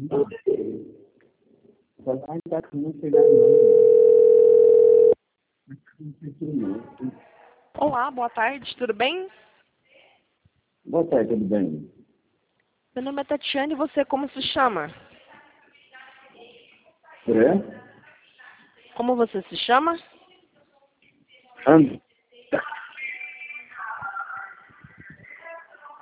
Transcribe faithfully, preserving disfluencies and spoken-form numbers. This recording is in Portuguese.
Só tá em casa não chegar não. Olá, boa tarde, tudo bem? Boa tarde, tudo bem? Meu nome é Tatiane e você como se chama? Fran? Como você se chama? André.